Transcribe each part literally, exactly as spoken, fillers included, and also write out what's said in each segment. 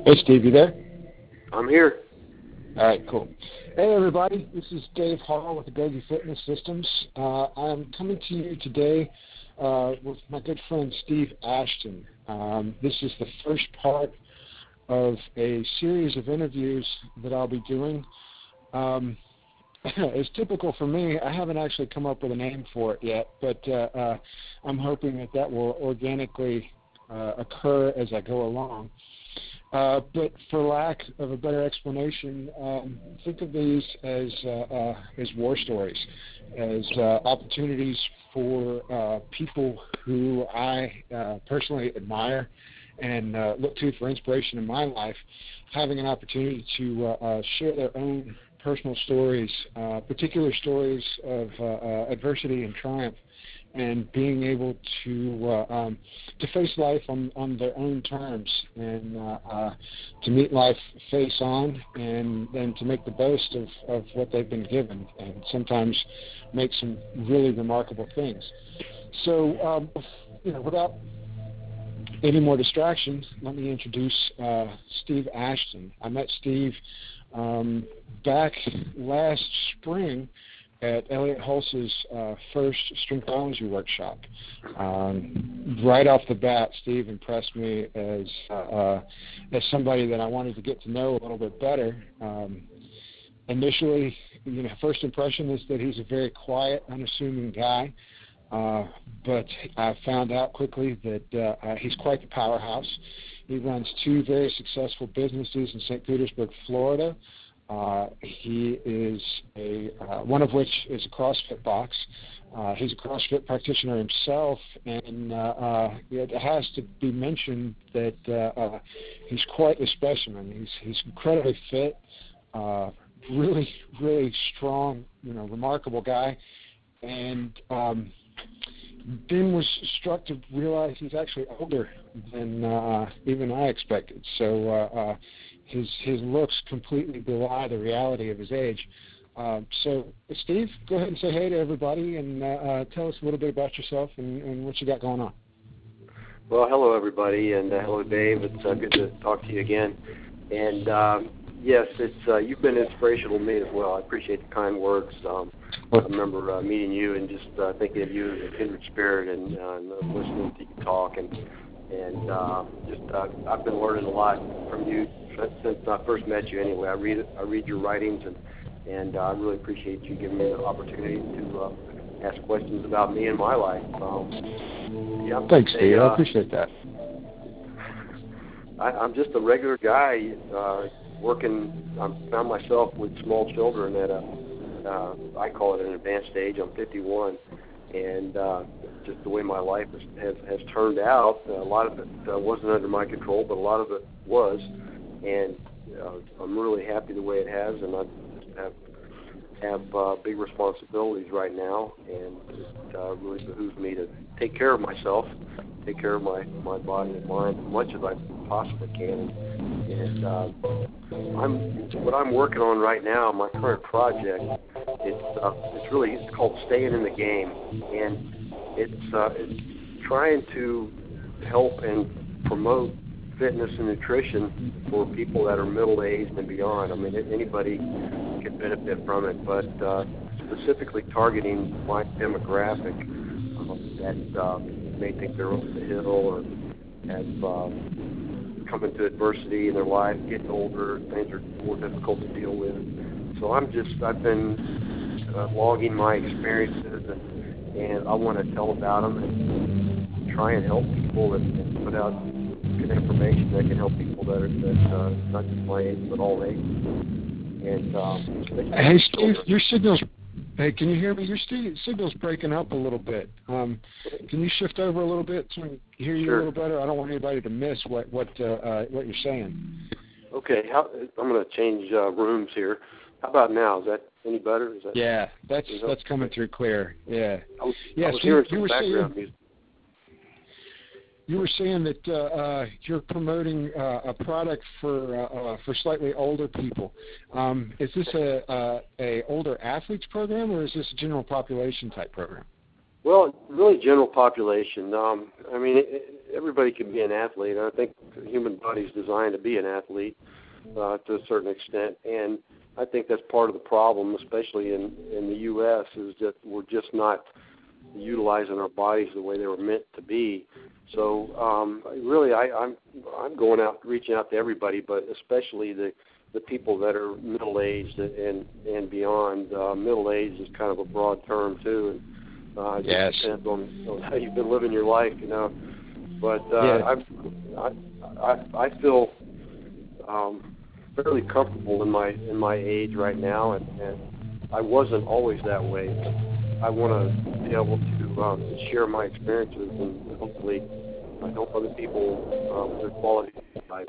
Hey, Steve, you there? I'm here. All right, cool. Hey, everybody. This is Dave Hall with Adobe Fitness Systems. Uh, I'm coming to you today uh, with my good friend Steve Ashton. Um, this is the first part of a series of interviews that I'll be doing. Um, as typical for me, I haven't actually come up with a name for it yet, but uh, uh, I'm hoping that that will organically uh, occur as I go along. Uh, but for lack of a better explanation, um, think of these as uh, uh, as war stories, as uh, opportunities for uh, people who I uh, personally admire and uh, look to for inspiration in my life, having an opportunity to uh, uh, share their own personal stories, uh, particular stories of uh, uh, adversity and triumph, and being able to uh, um, to face life on, on their own terms, and uh, uh, to meet life face on, and then to make the most of, of what they've been given, and sometimes make some really remarkable things. So, um, you know, without any more distractions, let me introduce uh, Steve Ashton. I met Steve um, back last spring at Elliot Hulse's uh, first Strengthology workshop. Um, right off the bat, Steve impressed me as uh, uh, as somebody that I wanted to get to know a little bit better. Um, initially, you know, first impression is that he's a very quiet, unassuming guy. Uh, but I found out quickly that uh, uh, he's quite the powerhouse. He runs two very successful businesses in Saint Petersburg, Florida. Uh, he is a uh, one of which is a CrossFit box. Uh, he's a CrossFit practitioner himself, and uh, uh, it has to be mentioned that uh, uh, he's quite a specimen. He's he's incredibly fit, uh, really really strong, you know, remarkable guy, and um, then was struck to realize he's actually older than uh, even I expected. So uh, uh, his his looks completely belie the reality of his age. Uh, so, Steve, go ahead and say hey to everybody, and uh, uh, tell us a little bit about yourself and, and what you got going on. Well, hello, everybody, and uh, hello, Dave. It's uh, good to talk to you again. And um, yes, it's uh, you've been inspirational to me as well. I appreciate the kind words. Um, I remember uh, meeting you and just uh, thinking of you as a kindred spirit, and uh, listening to you talk, and and uh, just uh, I've been learning a lot from you since I first met you. Anyway, I read I read your writings, and and uh, I really appreciate you giving me the opportunity to uh, ask questions about me and my life. Um, yeah, Thanks, Steve. Uh, I appreciate that. I, I'm just a regular guy uh, working. I found myself with small children at a Uh, I call it an advanced age. I'm fifty-one, and uh, just the way my life has, has, has turned out, a lot of it uh, wasn't under my control, but a lot of it was, and uh, I'm really happy the way it has, and I just have, have uh, big responsibilities right now, and it uh, really behooves me to take care of myself, take care of my, my body and mind as much as I possibly can. And uh, I'm what I'm working on right now, my current project, it's uh, it's really it's called Staying in the Game, and it's uh, it's trying to help and promote fitness and nutrition for people that are middle-aged and beyond. I mean, anybody can benefit from it, but uh, specifically targeting my demographic uh, that uh, may think they're over the hill or have uh, come into adversity in their life, getting older, things are more difficult to deal with. So I'm just, I've been uh, logging my experiences, and, and I want to tell about them and try and help people and, and put out good information that can help people that are that, uh, not just my age, but all ages. And um, hey, Steve, your signal's. Hey, can you hear me? Your signal's breaking up a little bit. Um, can you shift over a little bit so I can hear you sure. a little better? I don't want anybody to miss what what uh, uh, what you're saying. Okay, how, I'm going to change uh, rooms here. How about now? Is that any better? Is that, yeah, that's is that's coming through clear. Yeah. I was, yeah, I was so hearing you, you some were background saying, music. You were saying that uh, uh, you're promoting uh, a product for uh, uh, for slightly older people. Um, is this a, uh, a older athletes program, or is this a general population type program? Well, really general population. Um, I mean, it, everybody can be an athlete. I think the human body is designed to be an athlete uh, to a certain extent, and I think that's part of the problem, especially in, in the U S, is that we're just not utilizing our bodies the way they were meant to be. So um, really, I, I'm I'm going out, reaching out to everybody, but especially the, the people that are middle-aged and and beyond. Uh, middle-aged is kind of a broad term too, and uh, it yes. just depends on, on how you've been living your life, you know. But uh, yeah. I, I I feel um, fairly comfortable in my in my age right now, and, and I wasn't always that way. I want to be able to um, share my experiences and hopefully I help other people uh, with their quality of lives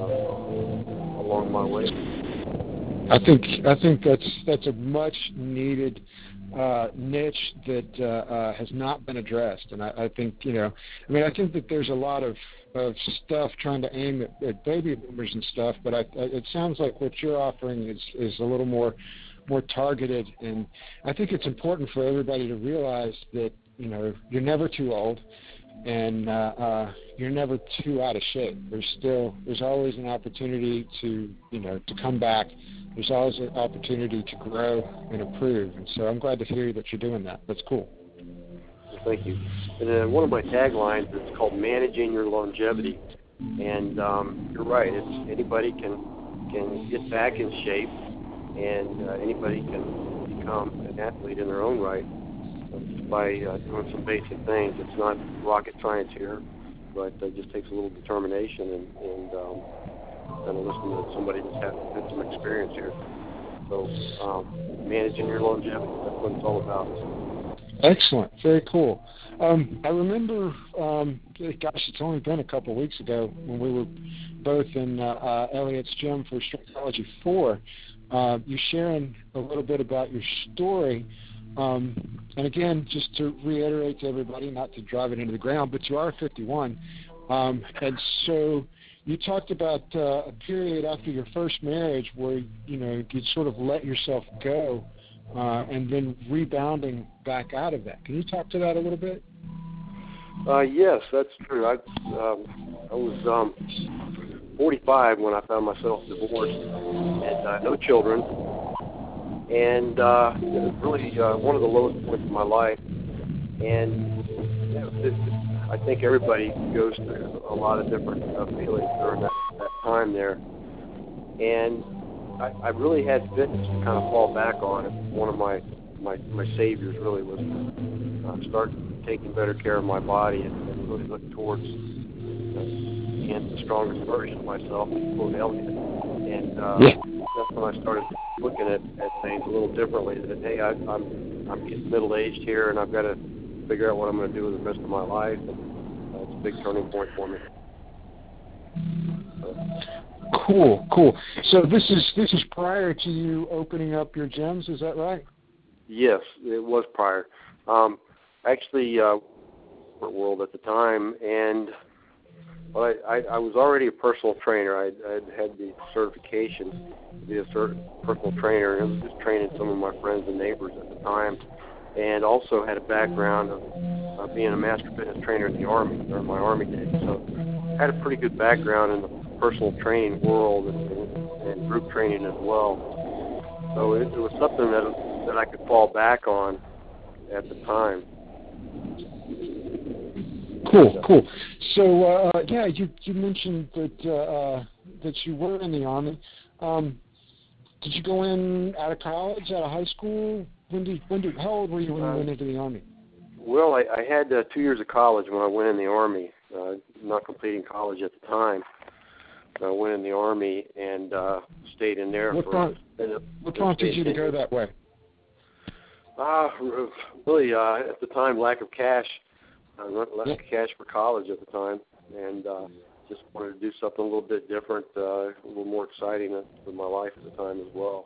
uh, along my way. I think I think that's that's a much needed uh, niche that uh, uh, has not been addressed, and I, I think you know, I mean, I think that there's a lot of, of stuff trying to aim at, at baby boomers and stuff, but I, I, it sounds like what you're offering is is a little more more targeted, and I think it's important for everybody to realize that you know you're never too old, and uh, uh, you're never too out of shape. There's still there's always an opportunity to you know to come back. There's always an opportunity to grow and improve, and so I'm glad to hear that you're doing that. That's cool. Thank you. And then one of my taglines is called "Managing Your Longevity," and um, you're right. It's anybody can can get back in shape, and uh, anybody can become an athlete in their own right just by uh, doing some basic things. It's not rocket science here, but it just takes a little determination and, and um, kind of listen to somebody that's had, had some experience here. So um, managing your longevity, that's what it's all about. Excellent. Very cool. Um, I remember, um, gosh, it's only been a couple of weeks ago when we were both in uh, uh, Elliot's gym for Strengthology four, uh, you sharing a little bit about your story. Um, and again, just to reiterate to everybody, not to drive it into the ground, but you are fifty-one. Um, and so you talked about uh, a period after your first marriage where, you know, you'd sort of let yourself go uh, and then rebounding back out of that. Can you talk to that a little bit? Uh, yes, that's true. I, um, I was um, forty-five when I found myself divorced and uh, no children. And uh, it was really uh, one of the lowest points of my life. And you know, this, I think everybody goes through a lot of different uh, feelings during that, that time there. And I, I really had fitness to kind of fall back on. And one of my, my, my saviors really was to uh, start taking better care of my body and, and really look towards uh, being the strongest version of myself, quote Elliot. And uh, yeah. that's when I started looking at, at things a little differently. That hey, I, I'm I'm getting middle aged here, and I've got to figure out what I'm going to do with the rest of my life. And uh, it's a big turning point for me. So. Cool, cool. So this is this is prior to you opening up your gyms, is that right? Yes, it was prior. Um, actually, uh, world at the time, and well, I, I, I was already a personal trainer. I I'd had the certification to be a cert, personal trainer, and I was just training some of my friends and neighbors at the time, and also had a background of uh, being a master fitness trainer in the Army during my Army days. So I had a pretty good background in the personal training world and, and, and group training as well. So it, it was something that that I could fall back on at the time. Cool, cool. So uh, yeah, you you mentioned that uh, that you were in the Army. Um, did you go in out of college, out of high school? When did when did how old were you when you uh, went into the Army? Well, I, I had uh, two years of college when I went in the Army. Uh, not completing college at the time. I went in the Army and uh, stayed in there what for. Prompt, a, what prompted you to go that way? Uh, really, uh, at the time, lack of cash. I went less cash for college at the time, and uh, just wanted to do something a little bit different, uh, a little more exciting with my life at the time as well.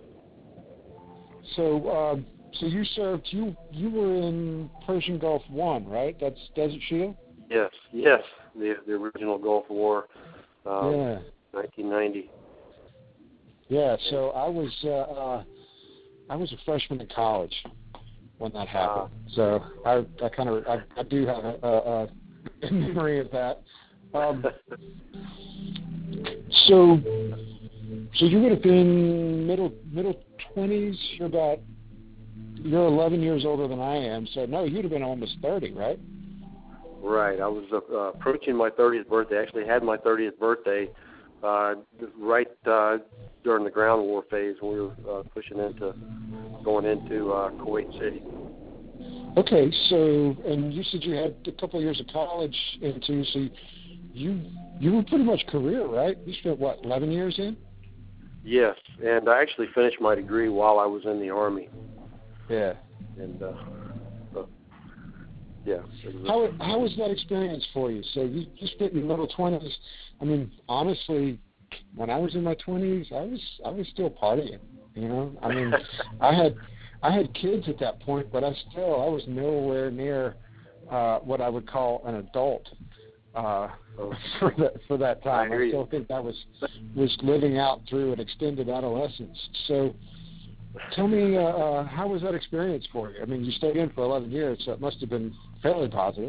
So, um, so you served. You you were in Persian Gulf One, right? That's Desert Shield. Yes, yes, the the original Gulf War, um, yeah, nineteen ninety. Yeah. So I was uh, uh, I was a freshman in college when that happened. Uh, so I, I kind of I, I do have a, a, memory of that. Um, so, so you would have been middle middle twenties. You're about you're eleven years older than I am. So no, you'd have been almost thirty, right? Right. I was uh, approaching my thirtieth birthday. I actually had my thirtieth birthday uh, right uh, during the ground war phase when we were uh, pushing into going into uh, Kuwait City. Okay, so and you said you had a couple of years of college into, so you you were pretty much career, right? You spent what, eleven years in? Yes, and I actually finished my degree while I was in the Army. Yeah. And uh, so, yeah. How how was that experience for you? So you, you spent your middle twenties. I mean, honestly, when I was in my twenties, I was I was still partying. You know, I mean, I had. I had kids at that point, but I still I was nowhere near uh, what I would call an adult uh, for that for that time. I, I still think that was was living out through an extended adolescence. So, tell me, uh, uh, how was that experience for you? I mean, you stayed in for eleven years, so it must have been fairly positive.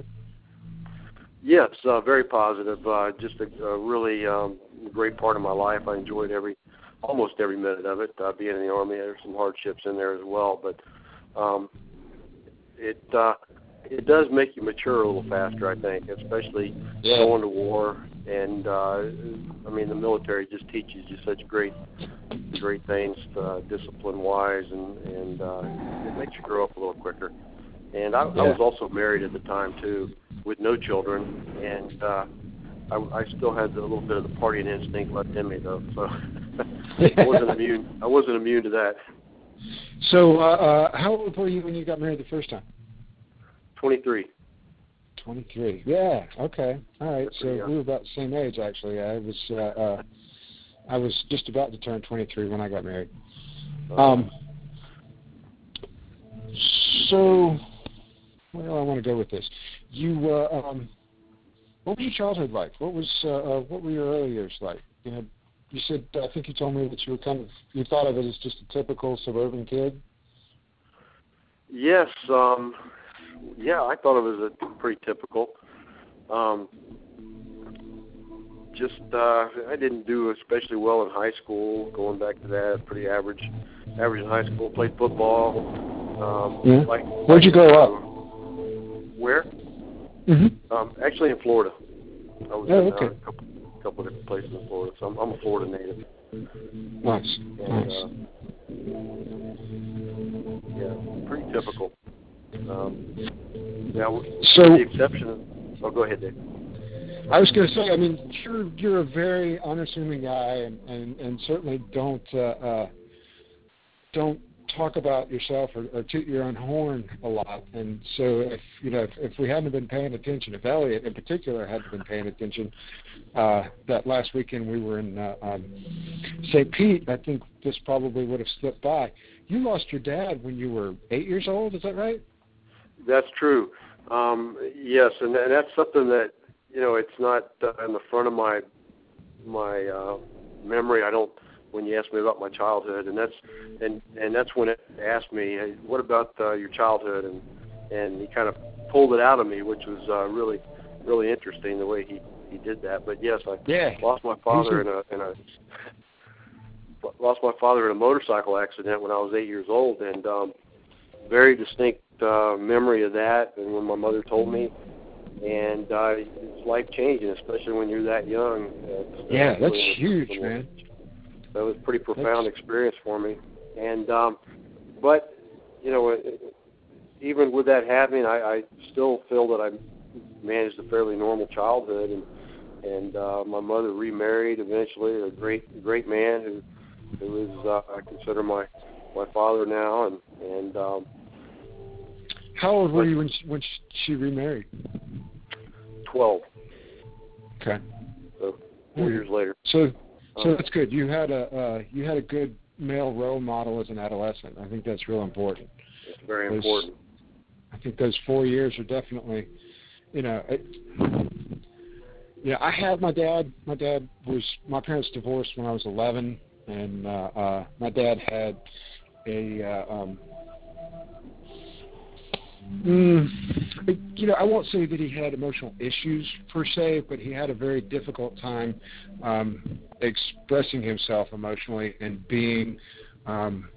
Yes, uh, very positive. Uh, just a, a really um, great part of my life. I enjoyed every. almost every minute of it. Uh, being in the Army, there's some hardships in there as well, but um, it uh, it does make you mature a little faster, I think, especially yeah. going to war. And uh, I mean, the military just teaches you such great great things, uh, discipline-wise, and and uh, it makes you grow up a little quicker. And I, yeah. I was also married at the time too, with no children, and uh, I, I still had a little bit of the partying instinct left in me, though. So. I wasn't immune. I wasn't immune to that. So, uh, uh, how old were you when you got married the first time? Twenty-three. Twenty-three. Yeah. Okay. All right. So we were about the same age, actually. I was. Uh, uh, I was just about to turn twenty-three when I got married. Um. So, where do I want to go with this? You. Uh, um. What was your childhood like? What was? Uh, uh, what were your early years like? You know. You said, I think you told me that you were kind of, you thought of it as just a typical suburban kid? Yes. Um, yeah, I thought of it as a pretty typical. Um, just, uh, I didn't do especially well in high school, going back to that, pretty average, average in high school, played football. Um, yeah. like, Where'd you grow up? Where? Mm-hmm. Um, actually in Florida. I was oh, in okay. uh, a couple couple of different places in Florida, so I'm, I'm a Florida native. Nice. And, nice. Uh, yeah, pretty typical. Um, now, so, with the exception of, oh, go ahead, Dave. I was going to say, I mean, you're you're a very unassuming guy, and, and, and certainly don't uh, uh, don't talk about yourself or, or toot your own horn a lot. And so, if you know, if, if we hadn't been paying attention, if Elliot in particular hadn't been paying attention, uh, that last weekend we were in uh, um, Saint Pete, I think this probably would have slipped by. You lost your dad when you were eight years old. Is that right? That's true. Um, yes, and, and that's something that, you know, it's not uh, in the front of my my uh, memory. I don't. When you asked me about my childhood, and that's and, and that's when it asked me, hey, what about uh, your childhood? And and he kind of pulled it out of me, which was uh, really really interesting the way he, he did that. But yes, I yeah. lost my father in a in a lost my father in a motorcycle accident when I was eight years old, and um, very distinct uh, memory of that. And when my mother told me, and uh, it's life changing, especially when you're that young. It's, yeah, it's that's really huge, important. man. That was a pretty profound That's... experience for me. And um, but you know, even with that happening, I, I still feel that I managed a fairly normal childhood, and and uh, my mother remarried eventually, a great great man who who is uh, I consider my my father now, and and. Um, How old were you when she, when she remarried? Twelve. Okay. So four mm-hmm. years later. So. So that's good. You had a uh, you had a good male role model as an adolescent. I think that's real important. It's very those, important. I think those four years are definitely, you know, it, yeah. I had my dad. My dad was my parents divorced when I was eleven, and uh, uh, my dad had a uh, um, mm, you know, I won't say that he had emotional issues per se, but he had a very difficult time um, expressing himself emotionally and being, um,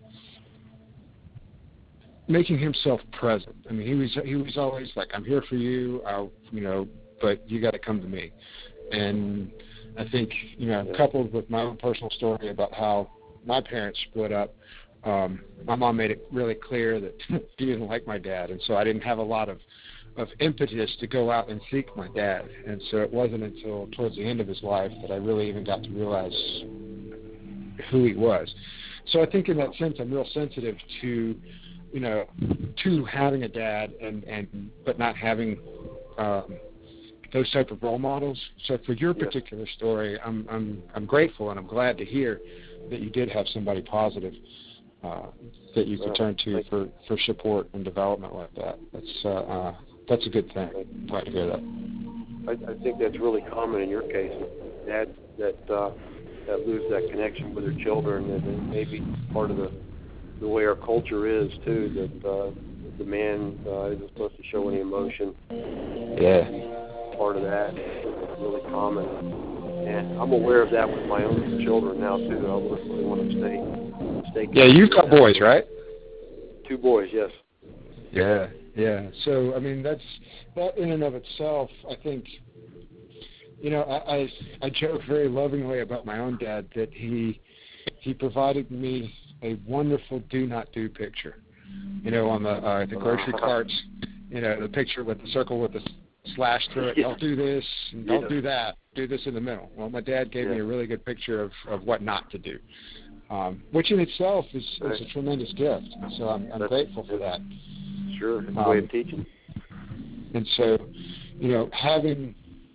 making himself present. I mean, he was he was always like, "I'm here for you," I'll, you know, but you got to come to me. And I think, you know, coupled with my own personal story about how my parents split up, um, my mom made it really clear that she didn't like my dad, and so I didn't have a lot of, of impetus to go out and seek my dad. And so it wasn't until towards the end of his life that I really even got to realize who he was. So I think in that sense I'm real sensitive to, you know, to having a dad and, and but not having um, those type of role models. So for your particular story, I'm I'm I'm grateful and I'm glad to hear that you did have somebody positive uh, that you could turn to for, for support and development like that. That's uh, uh, that's a good thing. Glad to hear that. I, I think that's really common in your case. Dads that uh, that lose that connection with their children, and it may be part of the the way our culture is too. That uh, the man uh, isn't supposed to show any emotion. Yeah. Part of that is really common, and I'm aware of that with my own children now too. I really want to stay stay. Yeah, you've got boys, right? Two boys, yes. Yeah, yeah. So I mean, that's that in and of itself. I think, you know, I I, I joke very lovingly about my own dad that he he provided me a wonderful do not do picture. You know, on the uh, the grocery carts, you know, the picture with the circle with the slash through it. Don't do this and don't yeah. do that. Do this in the middle. Well, my dad gave yeah. me a really good picture of, of what not to do, um, which in itself is, is a tremendous gift. So I'm, I'm grateful for that. Sure, it's a um, way of teaching. And so, you know, having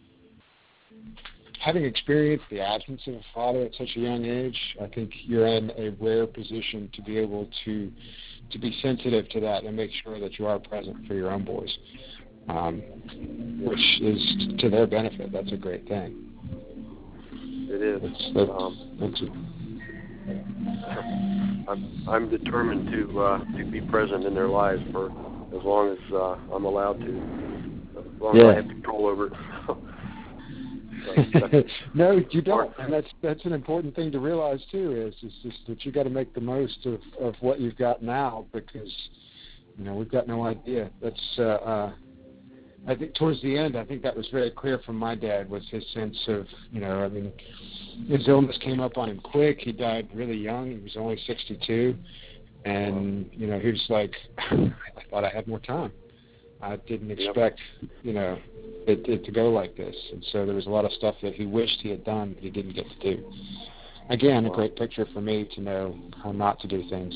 having experienced the absence of a father at such a young age, I think you're in a rare position to be able to to be sensitive to that and make sure that you are present for your own boys, um, which is to their benefit. That's a great thing. It is. That's, that's, um, that's a, I'm, I'm determined to uh, to be present in their lives for as long as uh, I'm allowed to, as long yeah. as I have control over it. No, you don't, and that's that's an important thing to realize too. Is is just that you got to make the most of, of what you've got now, because you know we've got no idea. That's uh, uh, I think towards the end, I think that was very clear from my dad, was his sense of, you know, I mean, his illness came up on him quick. He died really young. He was only sixty-two, and you know he was like, I thought I had more time. I didn't expect, you know, it, it to go like this. And so there was a lot of stuff that he wished he had done, but he didn't get to do. Again, a great picture for me to know how not to do things.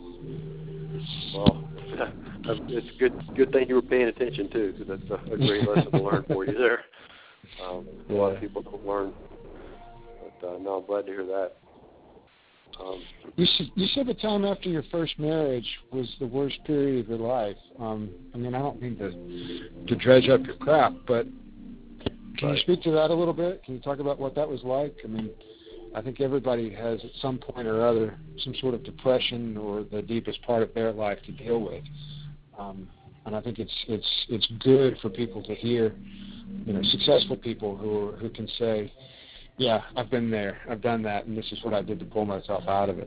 Well, it's a good good thing you were paying attention, too, because that's a, a great lesson to learn for you there. Um, a lot of people don't learn. But, uh, no, I'm glad to hear that. Um, you, said, you said the time after your first marriage was the worst period of your life. Um, I mean, I don't mean to to dredge up your crap, but can right. you speak to that a little bit? Can you talk about what that was like? I mean, I think everybody has at some point or other some sort of depression or the deepest part of their life to deal with. Um, and I think it's it's it's good for people to hear, you know, successful people who who can say, yeah, I've been there, I've done that, and this is what I did to pull myself out of it.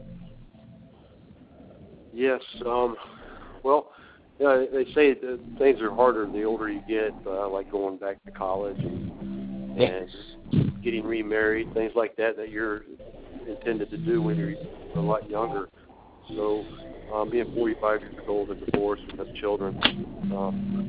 Yes. Um, well, you know, they say that things are harder the older you get, uh, like going back to college and, yeah. and getting remarried, things like that that you're intended to do when you're a lot younger. So um, being forty-five years old and divorced and have children, um,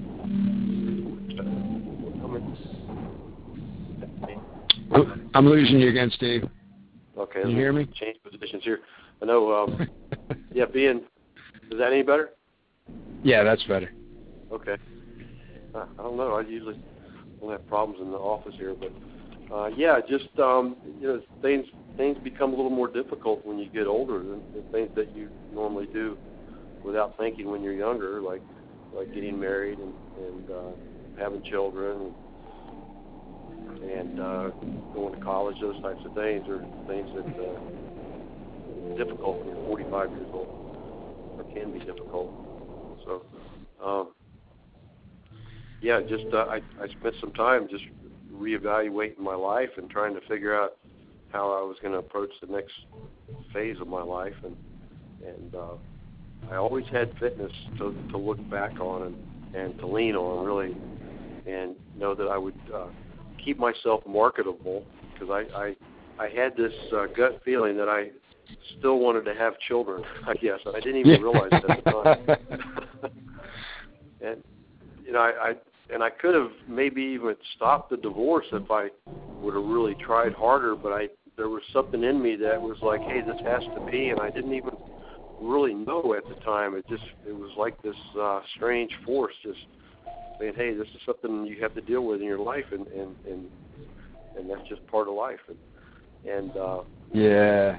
I'm losing you again, Steve. Okay. Can you hear me? Change positions here. I know. Um, yeah, being. Is that any better? Yeah, that's better. Okay. Uh, I don't know. I usually don't have problems in the office here, but uh, yeah, just um, you know, things things become a little more difficult when you get older than, than things that you normally do without thinking when you're younger, like like getting married and, and uh, having children. And, and uh, going to college, those types of things are things that uh, are difficult when you're forty-five years old, or can be difficult. So, um, yeah, just uh, I I spent some time just reevaluating my life and trying to figure out how I was going to approach the next phase of my life, and and uh, I always had fitness to to look back on and, and to lean on, really, and know that I would uh, keep myself marketable, because I, I I had this uh, gut feeling that I still wanted to have children, I guess. I didn't even realize it at the time. And you know, I, I and I could have maybe even stopped the divorce if I would have really tried harder, but I there was something in me that was like, hey, this has to be, and I didn't even really know at the time. It just it was like this uh, strange force just saying, hey, this is something you have to deal with in your life, and and and, and that's just part of life. And, and uh, yeah.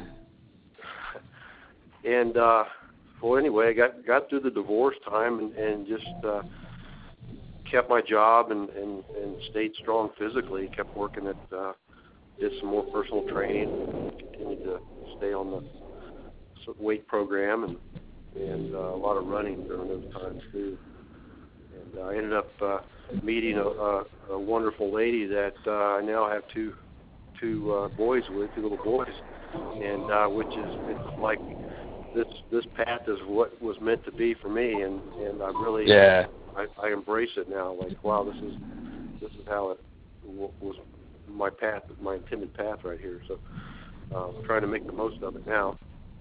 And uh, well, anyway, I got got through the divorce time and, and just uh, kept my job and, and, and stayed strong physically. Kept working at, uh, did some more personal training, continued to stay on the weight program, and and uh, a lot of running during those times too. And uh, I ended up uh, meeting a, a, a wonderful lady that uh, I now have two two uh, boys with, two little boys, and uh, which is it's like. This this path is what was meant to be for me, and, and I really yeah. I, I embrace it now. Like, wow, this is this is how it w- was my path, my intended path right here. So uh, I'm trying to make the most of it now.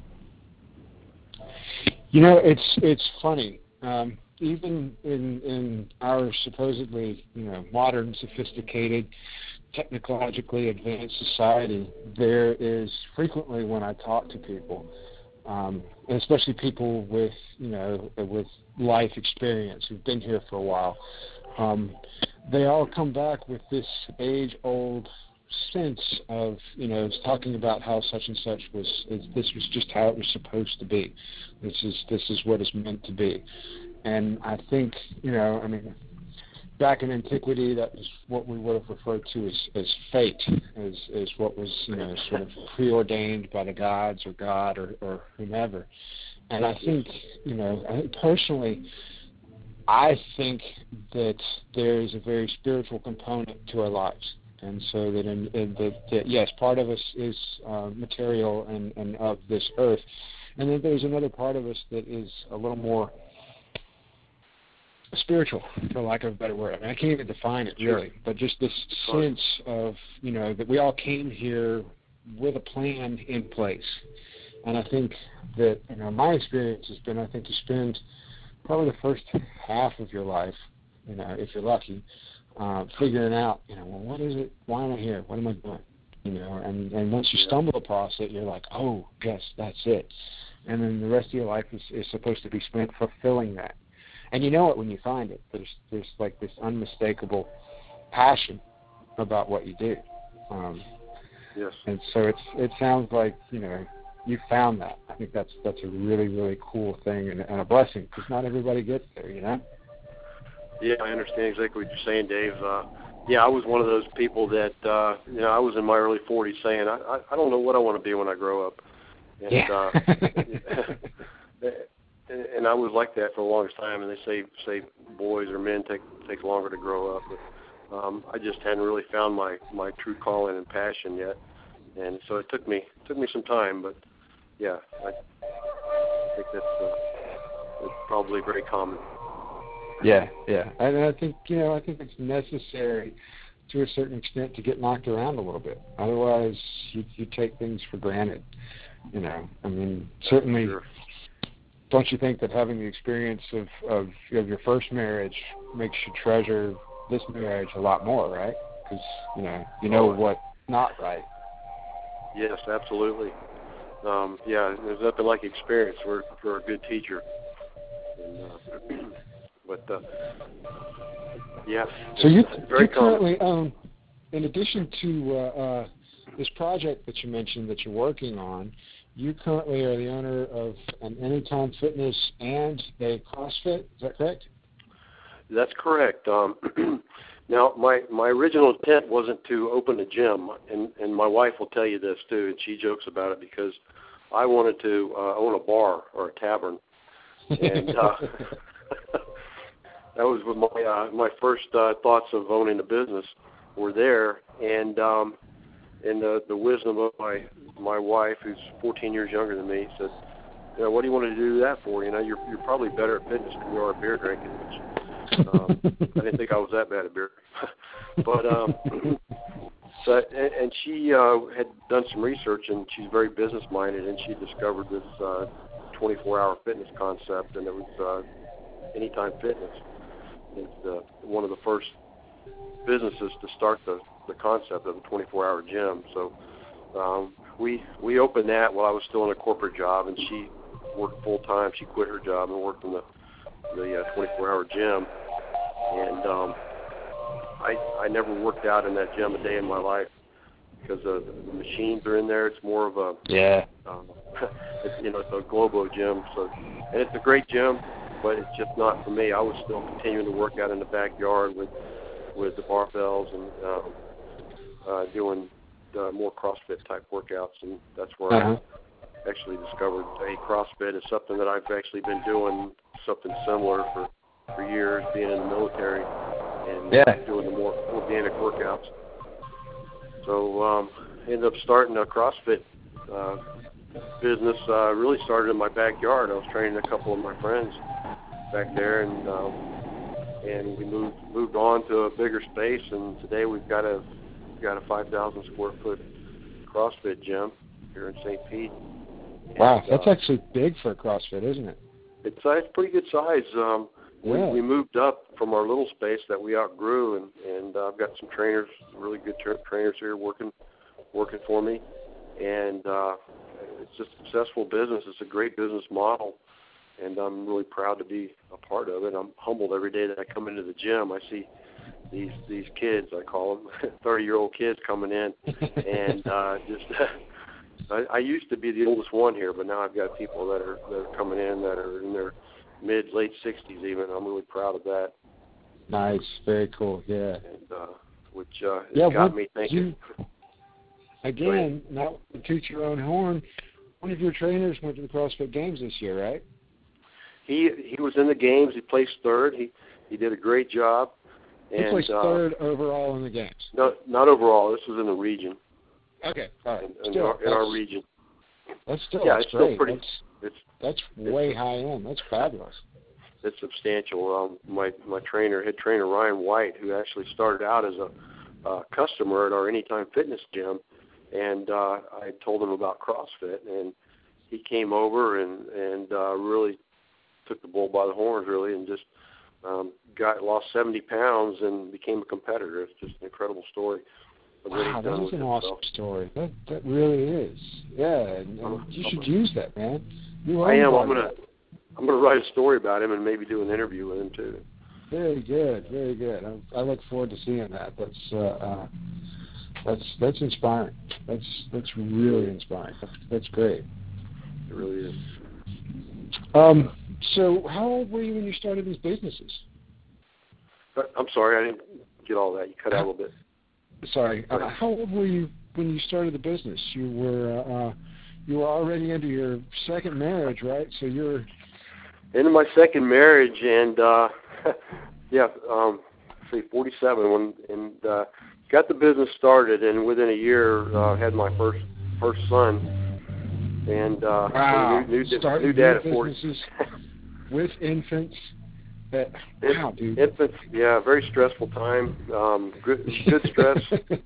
You know, it's it's funny. Um, even in in our supposedly you know modern, sophisticated, technologically advanced society, there is frequently when I talk to people. Um, and especially people with, you know, with life experience who've been here for a while, um, they all come back with this age-old sense of, you know, talking about how such and such was. This was just how it was supposed to be. This is this is what it's meant to be. And I think, you know, I mean, back in antiquity, that was what we would have referred to as, as fate, as, as what was, you know, sort of preordained by the gods or God or, or whomever. And I think, you know, I think personally, I think that there is a very spiritual component to our lives. And so that, in, in that, that, yes, part of us is uh, material and, and of this earth. And then there's another part of us that is a little more spiritual, for lack of a better word. I mean, I can't even define it really, but just this sense of, you know, that we all came here with a plan in place. And I think that, you know, my experience has been, I think you spend probably the first half of your life, you know, if you're lucky, uh, figuring out, you know, well, what is it? Why am I here? What am I doing? You know, and, and once you stumble across it, you're like, oh, yes, that's it. And then the rest of your life is, is supposed to be spent fulfilling that. And you know it when you find it. There's there's like this unmistakable passion about what you do. Um, yes. And so it's it sounds like, you know, you found that. I think that's that's a really, really cool thing and, and a blessing, because not everybody gets there, you know? Yeah, I understand exactly what you're saying, Dave. Uh, yeah, I was one of those people that, uh, you know, I was in my early forties saying, I, I, I don't know what I want to be when I grow up. And, yeah. uh, And I was like that for the longest time, and they say say boys or men take take longer to grow up. But um, I just hadn't really found my, my true calling and passion yet, and so it took me took me some time. But yeah, I think that's uh, it's probably very common. Yeah, yeah, and I think you know I think it's necessary to a certain extent to get knocked around a little bit. Otherwise, you you take things for granted. You know, I mean, certainly. Sure. Don't you think that having the experience of, of, of your first marriage makes you treasure this marriage a lot more, right? Because, you know, you know what's not right. Yes, absolutely. Um, yeah, there's nothing like experience for, for a good teacher. And, uh, but, uh, yeah. So you, very you currently own, in addition to uh, uh, this project that you mentioned that you're working on, you currently are the owner of an Anytime Fitness and a CrossFit. Is that correct? That's correct. Um, now, my, my original intent wasn't to open a gym, and, and my wife will tell you this too, and she jokes about it, because I wanted to uh, own a bar or a tavern. And uh, that was with my uh, my first uh, thoughts of owning a business were there, and um, and the the wisdom of my my wife, who's fourteen years younger than me, said, you know, what do you want to do that for? You know, you're you're probably better at fitness than you are at beer drinking. Which, um, I didn't think I was that bad at beer, but um, so and, and she uh, had done some research, and she's very business minded, and she discovered this uh, twenty-four hour fitness concept, and it was uh, Anytime Fitness. It's uh, one of the first businesses to start the, the concept of a twenty-four hour gym. So um, we we opened that while I was still in a corporate job, and she worked full time. She quit her job and worked in the the uh, twenty-four hour gym. And um, I I never worked out in that gym a day in my life because uh, the machines are in there. It's more of a yeah, um, it's, you know, it's a Globo gym. So and it's a great gym, but it's just not for me. I was still continuing to work out in the backyard with with the barbells and um, uh, doing uh, more CrossFit type workouts, and that's where uh-huh. I actually discovered, hey, CrossFit is something that I've actually been doing something similar for, for years, being in the military and yeah. doing the more organic workouts. So um, I ended up starting a CrossFit uh, business. Uh, really started in my backyard. I was training a couple of my friends back there, and um, and we moved moved on to a bigger space. And today we've got a we've got a five thousand square foot CrossFit gym here in Saint Pete. Wow, and, that's uh, actually big for CrossFit, isn't it? It's uh, it's pretty good size. Um, we, yeah. we moved up from our little space that we outgrew, and and uh, I've got some trainers, really good tra- trainers here working working for me, and uh, it's a successful business. It's a great business model. And I'm really proud to be a part of it. I'm humbled every day that I come into the gym. I see these these kids, I call them, thirty-year-old kids coming in, and uh, just I, I used to be the oldest one here, but now I've got people that are that are coming in that are in their mid, late sixties even. I'm really proud of that. Nice, very cool, yeah. And uh, which uh, yeah, got what, me thinking. You, again, not to toot your own horn, one of your trainers went to the CrossFit Games this year, right? He he was in the games. He placed third. He he did a great job. He and, placed uh, third overall in the games. No, not overall. This was in the region. Okay, all right. In, in, still, our, in our region. That's still yeah, that's it's great. still pretty. That's, it's that's it's, way high end. That's fabulous. It's substantial. Um, my my trainer, head trainer Ryan White, who actually started out as a uh, customer at our Anytime Fitness gym, and uh, I told him about CrossFit, and he came over and and uh, really took the bull by the horns, really, and just um, got lost seventy pounds and became a competitor. It's just an incredible story. Wow, that is an awesome story. That that really is. Yeah, and, and you should use that, man. You I am. I'm gonna that. I'm gonna write a story about him and maybe do an interview with him too. Very good, very good. I, I look forward to seeing that. That's uh, uh, that's that's inspiring. That's that's really inspiring. That's, that's great. It really is. Um. So, how old were you when you started these businesses? I'm sorry, I didn't get all that. You cut out a little bit. Sorry. Uh, how old were you when you started the business? You were uh, you were already into your second marriage, right? So you're into my second marriage, and uh, yeah, um, say forty-seven when and uh, got the business started, and within a year uh, had my first first son, and uh, wow, new, new, starting new dad new at forty. businesses with infants. That, wow, dude. Infants, yeah, very stressful time. Um, good, good stress.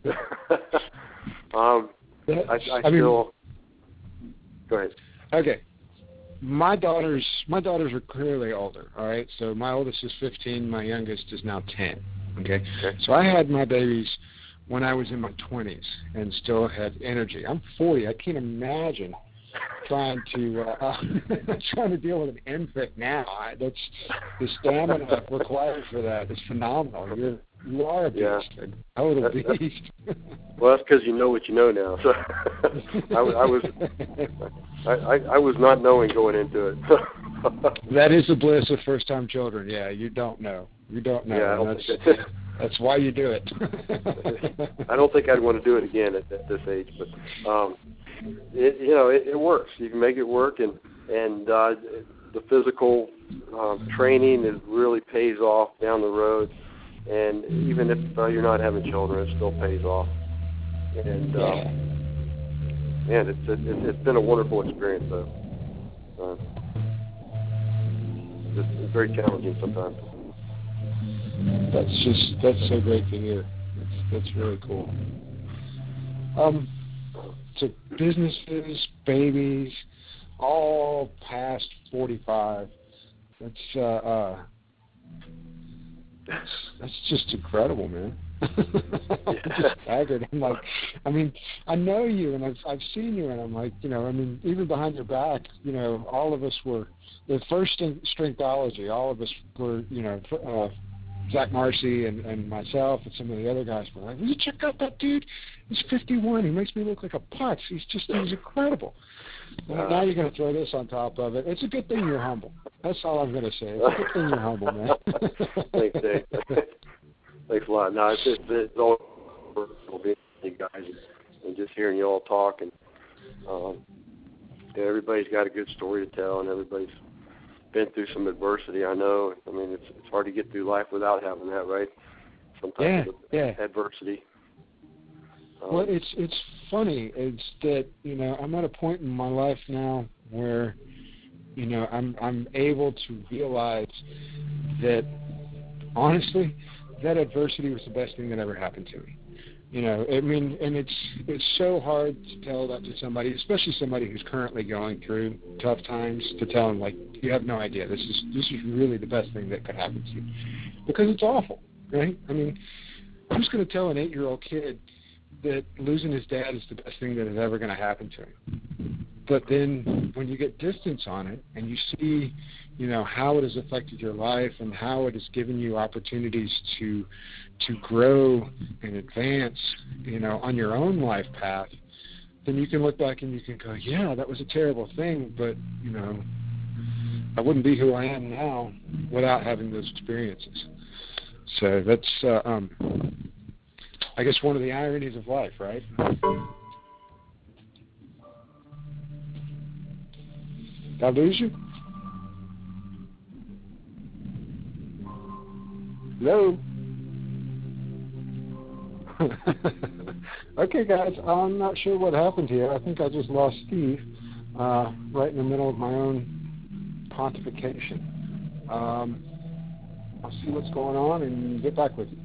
um, that, I, I, I still. Mean, go ahead. Okay, my daughters, my daughters are clearly older. All right, so my oldest is fifteen. My youngest is now ten. Okay, okay. So I had my babies when I was in my twenties and still had energy. I'm forty. I can't imagine trying to uh, trying to deal with an infant now. I, that's the stamina required for that is phenomenal. You're you are a beast, yeah. a total that, beast. Well, that's because you know what you know now. So I, I was I, I, I was not knowing going into it. That is the bliss of first time children. Yeah, you don't know. You don't know. Yeah, I don't that's, think that's why you do it. I don't think I'd want to do it again at, at this age, but um, it, you know, it, it works. You can make it work, and and uh, the physical um, training is really pays off down the road. And even if uh, you're not having children, it still pays off. And um, yeah. man, it's, it's it's been a wonderful experience though. Uh, it's, it's very challenging sometimes. That's just that's so great to hear. That's that's really cool. Um, so businesses, babies, all past forty-five. That's uh, uh that's that's just incredible, man. I'm just staggered. I'm like, I mean, I know you, and I've I've seen you, and I'm like, you know, I mean, even behind your back, you know, all of us were the first in Strengthology. All of us were, you know, uh, Zach Marcy and, and myself and some of the other guys were like, will you check out that dude? He's fifty-one. He makes me look like a putz. He's just he's incredible. Well, now you're going to throw this on top of it. It's a good thing you're humble. That's all I'm going to say. It's a good thing you're humble, man. Thanks, Dave. Thanks a lot. No, it's just it's always wonderful being with you guys and just hearing you all talk. And um, yeah, everybody's got a good story to tell, and everybody's been through some adversity. I know. I mean, it's it's hard to get through life without having that, right? Sometimes yeah, yeah. adversity. Um, well, it's it's funny. It's that, you know, I'm at a point in my life now where, you know, I'm I'm able to realize that, honestly, that adversity was the best thing that ever happened to me. You know, I mean, and it's it's so hard to tell that to somebody, especially somebody who's currently going through tough times, to tell them, like, you have no idea. This is this is really the best thing that could happen to you, because it's awful, right? I mean, who's going to tell an eight-year-old kid that losing his dad is the best thing that is ever going to happen to him? But then when you get distance on it and you see, you know, how it has affected your life and how it has given you opportunities to to grow and advance, you know, on your own life path, then you can look back and you can go, yeah, that was a terrible thing, but, you know, I wouldn't be who I am now without having those experiences. So that's, uh, um, I guess, one of the ironies of life, right? Did I lose you? Hello? Okay, guys, I'm not sure what happened here. I think I just lost Steve uh, right in the middle of my own pontification. Um, I'll see what's going on and get back with you.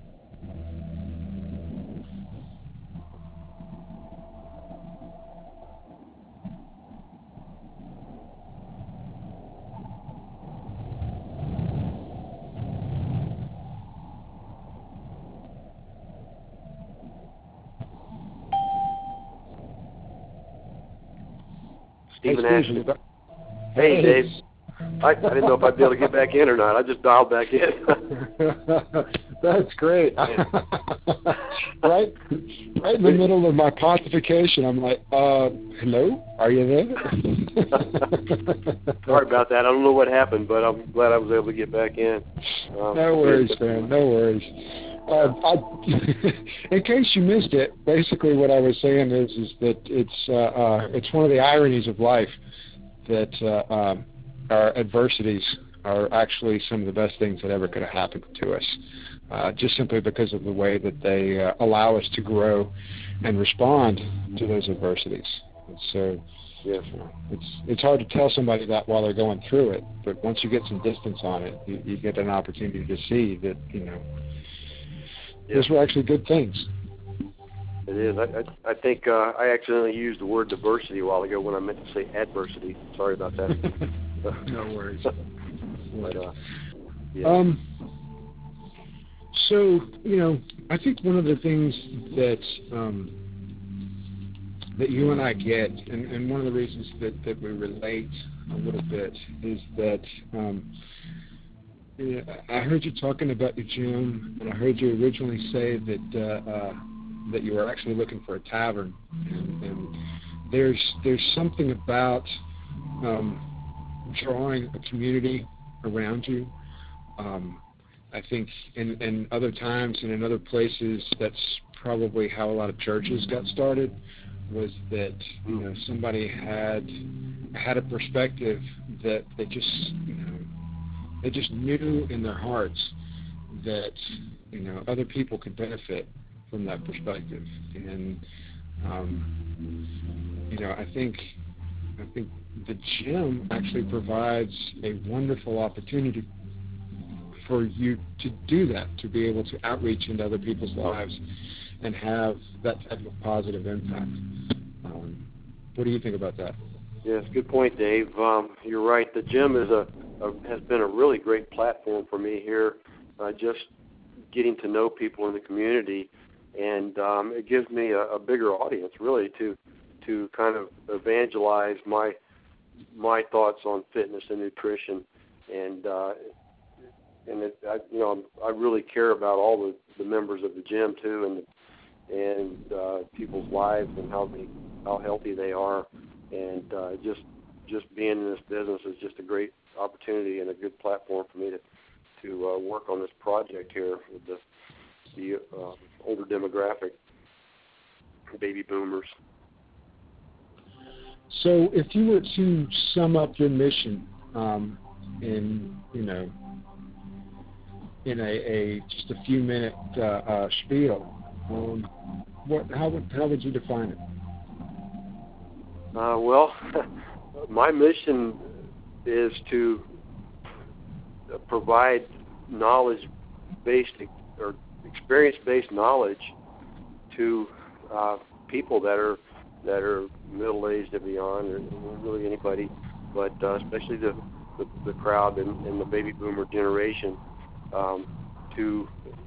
Stephen hey, Ashton. Steve, Hey, hey, Dave. I, I didn't know if I'd be able to get back in or not. I just dialed back in. That's great. right, right in the middle of my pontification, I'm like, uh, hello? Are you there? Sorry about that. I don't know what happened, but I'm glad I was able to get back in. Um, no worries, man. No worries. Uh, I, in case you missed it, basically what I was saying is is that it's uh, uh, it's one of the ironies of life that uh, um, our adversities are actually some of the best things that ever could have happened to us, uh, just simply because of the way that they uh, allow us to grow and respond to those adversities. And so, yeah, uh, it's it's hard to tell somebody that while they're going through it, but once you get some distance on it, you, you get an opportunity to see that, you know, yeah. those were actually good things. It is. I I, I think uh, I accidentally used the word diversity a while ago when I meant to say adversity. Sorry about that. No worries. But, uh, yeah. Um. So, you know, I think one of the things that um, that you and I get, and, and one of the reasons that, that we relate a little bit, is that um, you know, I heard you talking about your gym, and I heard you originally say that uh, uh, that you were actually looking for a tavern, and, and there's there's something about um, drawing a community around you. Um, I think in, in other times and in other places, that's probably how a lot of churches got started, was that, you know, somebody had had a perspective that they just, you know, they just knew in their hearts that, you know, other people could benefit from that perspective. And um, you know, I think I think the gym actually provides a wonderful opportunity for you to do that, to be able to outreach into other people's lives and have that type of positive impact. Um, what do you think about that? Yes, good point, Dave. Um, you're right. The gym is a, a has been a really great platform for me here, uh, just getting to know people in the community, and um, it gives me a, a bigger audience, really, to to kind of evangelize my my thoughts on fitness and nutrition, and uh, and it, I, you know, I really care about all the, the members of the gym too, and and uh, people's lives and how they how healthy they are. And uh, just just being in this business is just a great opportunity and a good platform for me to to uh, work on this project here with the the uh, older demographic, baby boomers. So, if you were to sum up your mission um, in you know in a, a just a few minute uh, uh, spiel, um, what how would how would you define it? Uh, well, my mission is to provide knowledge-based or experience-based knowledge to uh, people that are that are middle-aged and beyond, or really anybody, but uh, especially the, the the crowd and, and the baby boomer generation, um, to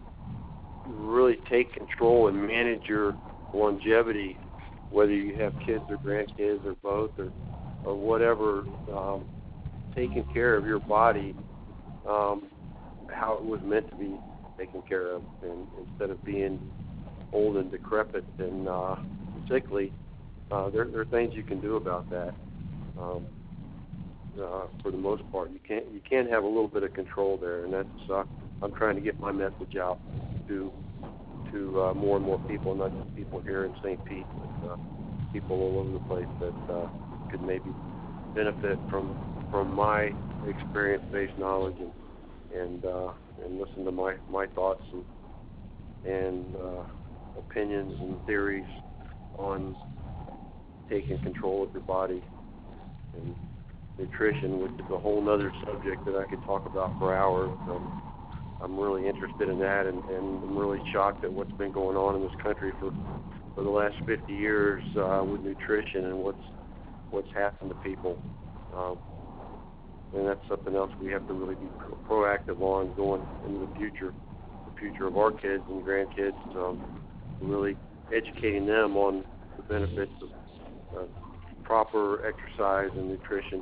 really take control and manage your longevity, whether you have kids or grandkids or both or or whatever, um, taking care of your body um, how it was meant to be taken care of, and instead of being old and decrepit and uh, sickly, uh, there, there are things you can do about that. Um, uh, for the most part, you can't you can have a little bit of control there, and that's uh, I'm trying to get my message out to. to uh, more and more people, not just people here in Saint Pete, but uh, people all over the place that uh, could maybe benefit from from my experience-based knowledge and and uh, and listen to my, my thoughts and and uh, opinions and theories on taking control of your body and nutrition, which is a whole other subject that I could talk about for hours. Um, I'm really interested in that, and, and I'm really shocked at what's been going on in this country for, for the last fifty years uh, with nutrition and what's what's happened to people. Um, and that's something else we have to really be pro- proactive on going into the future, the future of our kids and grandkids, um, really educating them on the benefits of uh, proper exercise and nutrition.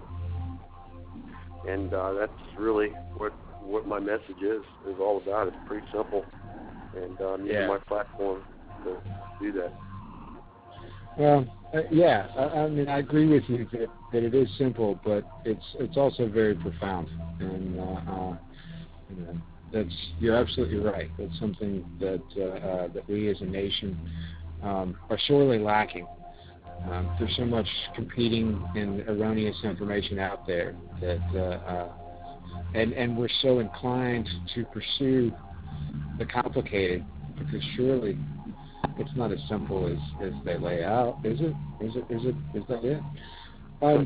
And uh, that's really what what my message is is all about. It's pretty simple, and uh, I'm using yeah. my platform to do that. Well, uh, yeah, I, I mean, I agree with you that, that it is simple, but it's it's also very profound, and uh, uh, you know, that's you're absolutely right. That's something that uh, uh, that we as a nation um, are sorely lacking. Um, there's so much competing and erroneous information out there that, uh, uh, and and we're so inclined to pursue the complicated, because surely it's not as simple as, as they lay out, is it? Is it? Is it? Is that it? Um,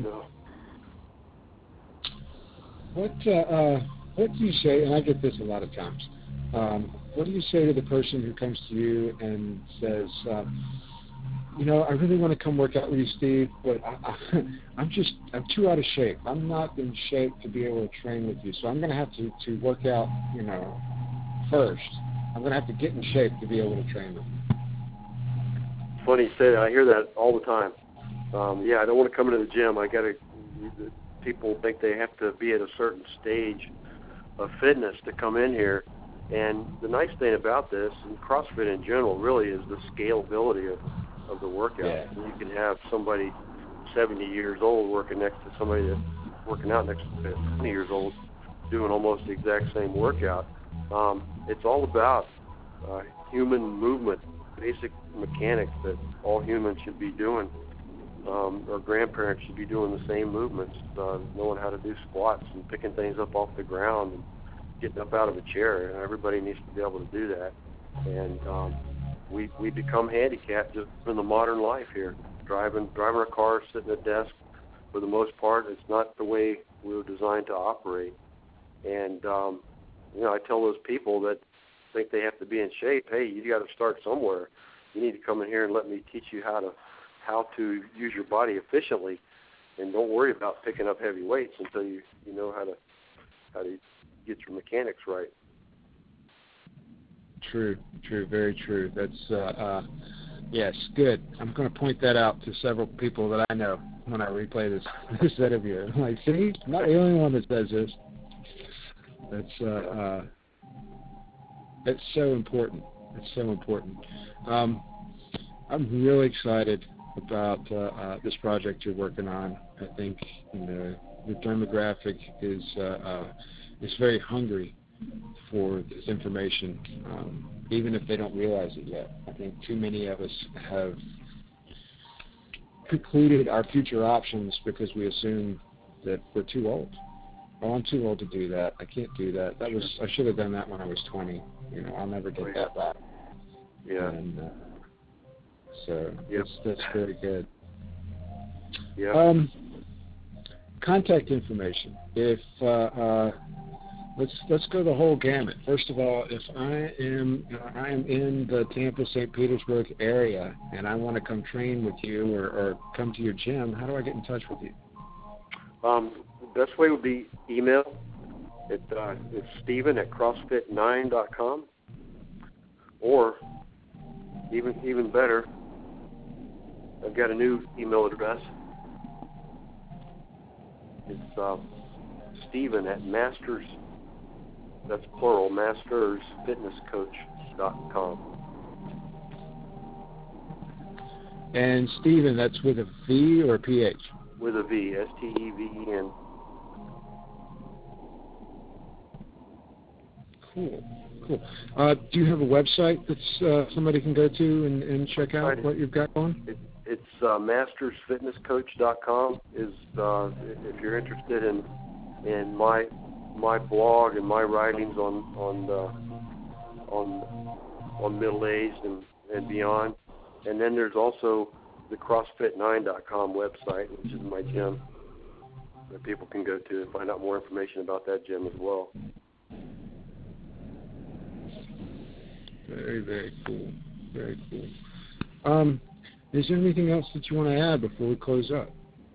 what uh, uh, what do you say? And I get this a lot of times. Um, what do you say to the person who comes to you and says, uh, you know, I really want to come work out with you, Steve, but I, I, I'm just, I'm too out of shape. I'm not in shape to be able to train with you, so I'm going to have to, to work out, you know, first. I'm going to have to get in shape to be able to train with you. Funny you say that. I hear that all the time. Um, yeah, I don't want to come into the gym. I got to. People think they have to be at a certain stage of fitness to come in here, and the nice thing about this, and CrossFit in general, really is the scalability of. of the workout. Yeah. You can have somebody seventy years old working next to somebody that's working out next to twenty years old doing almost the exact same workout. Um, it's all about uh, human movement, basic mechanics that all humans should be doing um, or grandparents should be doing the same movements, uh, knowing how to do squats and picking things up off the ground and getting up out of a chair. And everybody needs to be able to do that. And um, we we become handicapped just in the modern life here, driving driving a car, sitting at a desk. For the most part, it's not the way we were designed to operate. And um, you know, I tell those people that think they have to be in shape, hey, you got to start somewhere. You need to come in here and let me teach you how to how to use your body efficiently, and don't worry about picking up heavy weights until you, you know how to how to get your mechanics right. True, true, very true. That's uh, uh, yes, good. I'm going to point that out to several people that I know when I replay this this interview. I'm like, see, I'm not the only one that says this. That's uh, uh, that's so important. It's so important. Um, I'm really excited about uh, uh, this project you're working on. I think you know, the demographic is uh, uh, is very hungry for this information, um, even if they don't realize it yet. I think too many of us have precluded our future options because we assume that we're too old. Oh, I'm too old to do that. I can't do that. That was I should have done that when I was twenty. You know, I'll never get that back. Yeah. And, uh, so yep. that's that's very good. Yeah. Um, contact information. If uh, uh, let's let's go the whole gamut. First of all, if I am uh, I am in the Tampa, Saint Petersburg area, and I want to come train with you or, or come to your gym, how do I get in touch with you? Um, the best way would be email. It, uh, it's Stephen at CrossFit nine dot com, or even even better, I've got a new email address. It's uh, Stephen at Masters. That's plural. Masters Fitness Coach dot com. And Stephen, that's with a V or a P H? With a V. S T E V E N. Cool, cool. Uh, do you have a website that uh, somebody can go to and, and check out right. what you've got on? It, it's uh, Masters Fitness Coach dot com. Is uh, if you're interested in in my my blog and my writings on on uh, on on middle aged and, and beyond. And then there's also the CrossFit nine dot com website, which is my gym that people can go to and find out more information about that gym as well. Very, very cool. Very cool. Um, is there anything else that you want to add before we close up?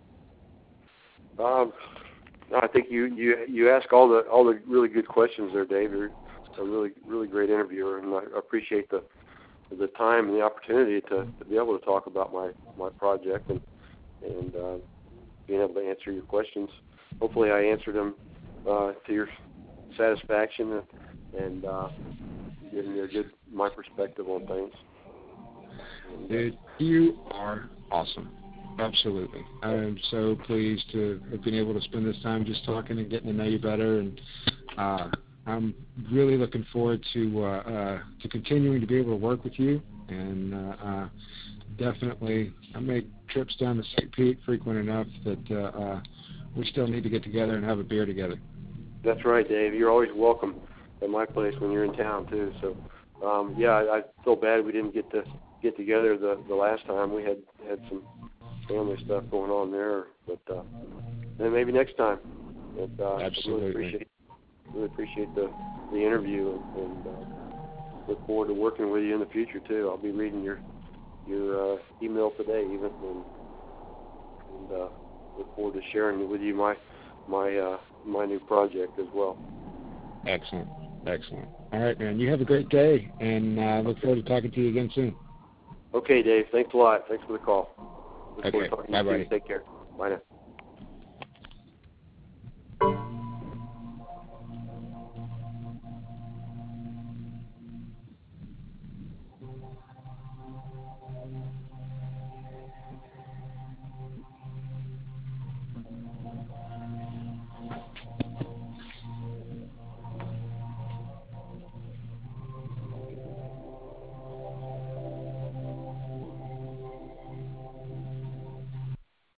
Um, I think you, you you ask all the all the really good questions there, Dave. You're a really really great interviewer, and I appreciate the the time and the opportunity to, to be able to talk about my, my project and and uh, being able to answer your questions. Hopefully, I answered them uh, to your satisfaction and, and uh, giving you a good my perspective on things. Dude, you are awesome. Absolutely. I am so pleased to have been able to spend this time just talking and getting to know you better, and uh, I'm really looking forward to uh, uh, to continuing to be able to work with you, and uh, uh, definitely I make trips down to Saint Pete frequent enough that uh, uh, we still need to get together and have a beer together. That's right, Dave. You're always welcome at my place when you're in town too. So, um, yeah, I, I feel bad we didn't get to get together the, the last time. We had had some family stuff going on there, but uh, then maybe next time. But, uh, Absolutely. I really appreciate really appreciate the the interview, and, and uh, look forward to working with you in the future too. I'll be reading your your uh, email today even, and, and uh, look forward to sharing with you my my uh, my new project as well. Excellent, excellent. All right, man. You have a great day, and uh, look forward to talking to you again soon. Okay, Dave. Thanks a lot. Thanks for the call. Look okay. forward to talking Bye, to you buddy. soon. Take care. Bye now.